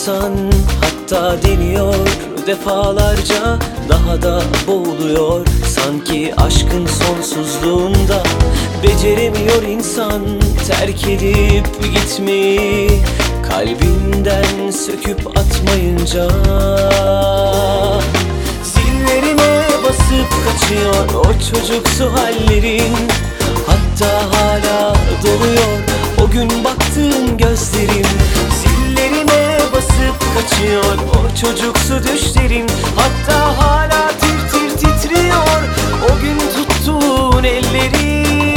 insan, hatta deniyor defalarca, daha da boğuluyor sanki aşkın sonsuzluğunda. Beceremiyor insan terk edip gitmeyi, kalbinden söküp atmayınca. Zillerime basıp kaçıyor o çocuksu hallerin, hatta hala doluyor o gün baktığın gözlerim. Zillerime basıp kaçıyor o çocuksu düşlerim, hatta hala tir tir titriyor o gün tuttuğun ellerim.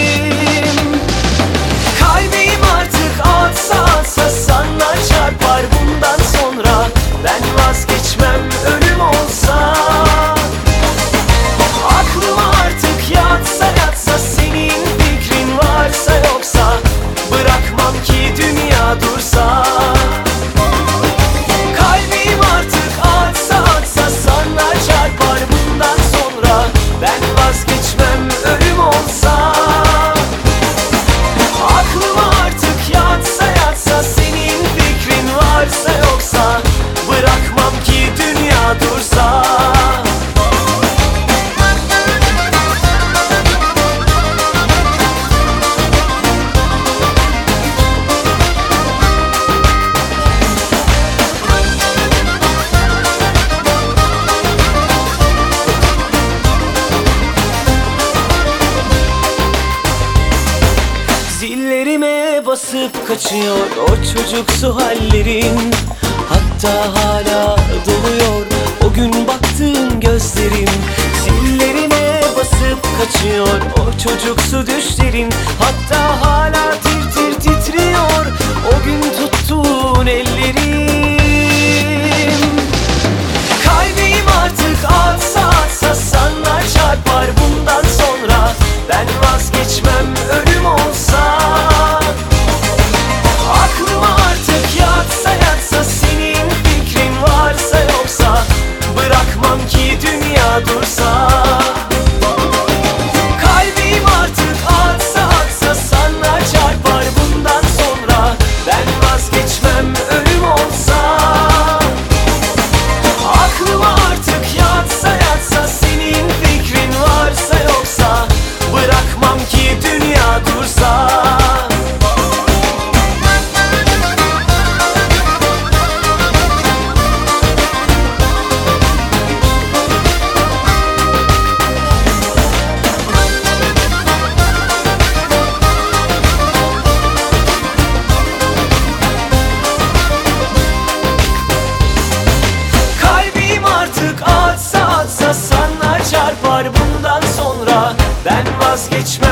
Kalbim artık atsa atsa sana çarpar bundan sonra. Ben vazgeçmem ölüm olsa. Aklım artık yatsa yatsa, senin fikrin varsa yoksa, bırakmam ki dünya dursa. Kalbim artık atsa atsa sana çarpar bundan sonra. Ben vazgeçmem ölüm olsa. Aklım artık yatsa yatsa, senin fikrin varsa yoksa, bırakmam ki dünya dursa. Zillerime basıp kaçıyor o çocuksu hallerin, hatta hala doluyor o gün baktığın gözlerim. Zillerime basıp kaçıyor o çocuksu düşlerin, hatta hala tir tir titriyor o gün tuttuğun ellerim. Kalbim artık atsa atsa sana çarpar bundan sonra. Ben vazgeçmem ölüm olsa. Aklım artık yatsa yatsa, senin fikrin varsa yoksa, bırakmam ki dünya dursa. Kalbim artık atsa atsa sana çarpar bundan sonra. Ben vazgeçmem ölüm olsa. Aklım artık yatsa yatsa, senin fikrin varsa yoksa, bırakmam ki dünya dursa. Kalbim artık atsa atsa sana çarpar bundan sonra. Ben vazgeçmem